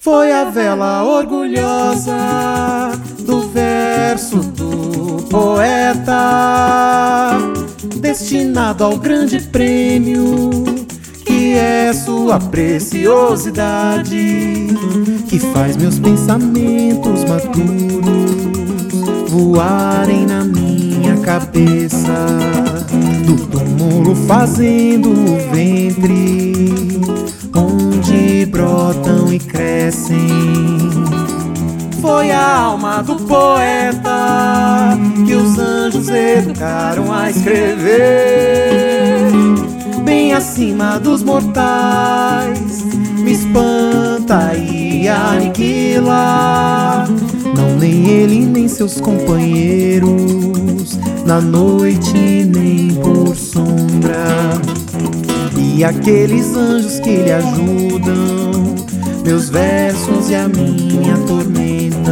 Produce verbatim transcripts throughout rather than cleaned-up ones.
Foi a vela orgulhosa do verso do poeta, destinado ao grande prêmio que é sua preciosidade, que faz meus pensamentos maduros voarem na minha cabeça, do túmulo fazendo o ventre, onde brotam e crescem. Foi a alma do poeta que os anjos educaram a escrever, bem acima dos mortais, me espanta e aniquila. Não nem ele nem seus companheiros, na noite nem por sombra. E aqueles anjos que lhe ajudam, meus versos e a minha tormentam.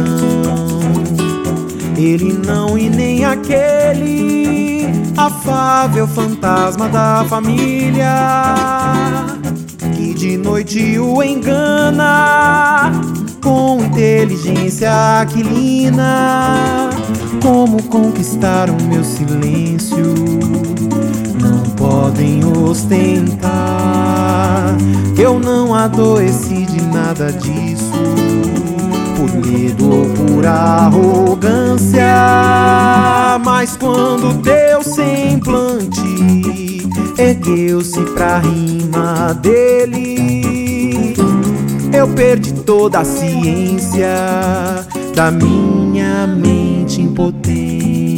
Ele não e nem aquele afável fantasma da família, que de noite o engana com inteligência aquilina. Como conquistar o meu silêncio, não podem ostentar, que eu não adoeci de nada disso, por medo ou por arrogância. Mas quando teu semblante ergueu-se pra rima dele, eu perdi toda a ciência da minha mente impotente.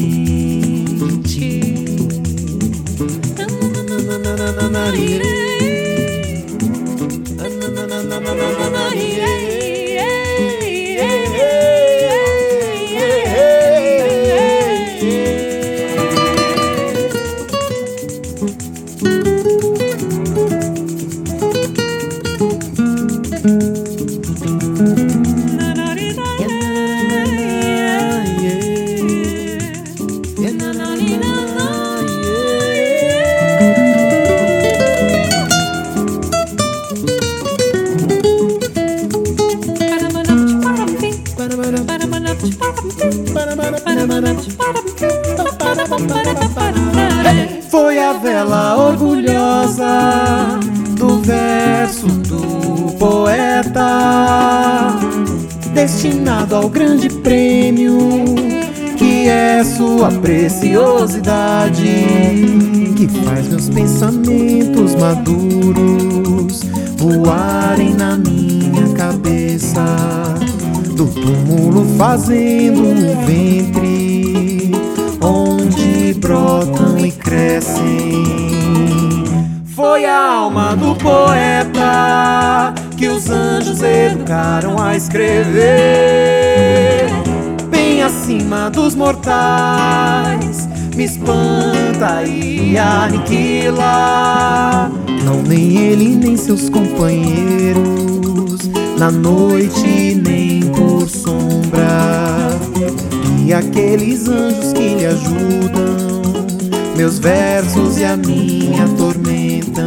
Foi a vela orgulhosa do verso do poeta, destinado ao grande prêmio que é sua preciosidade, que faz meus pensamentos maduros voarem na minha cabeça, do túmulo fazendo um ventre, onde brotam e crescem. Foi a alma do poeta que os anjos educaram a escrever, bem acima dos mortais, me espanta e aniquila. Não nem ele nem seus companheiros, na noite nem por sombra. E aqueles anjos que lhe ajudam, meus versos e a minha tormentam.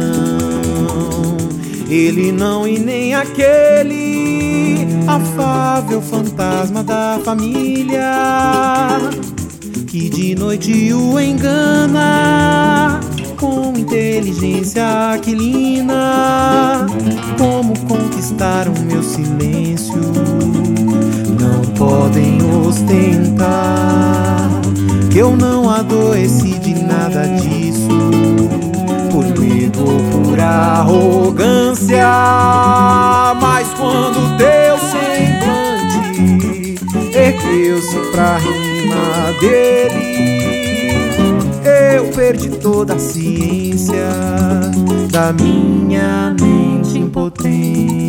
Ele não e nem aquele afável fantasma da família, que de noite o engana com inteligência aquilina. Como conquistar o meu silêncio, não podem ostentar, que eu não adoeci de nada disso, por medo ou por arrogância. Mas quando teu semblante ergueu-se pra rima dele, eu perdi toda a ciência da minha mente impotente.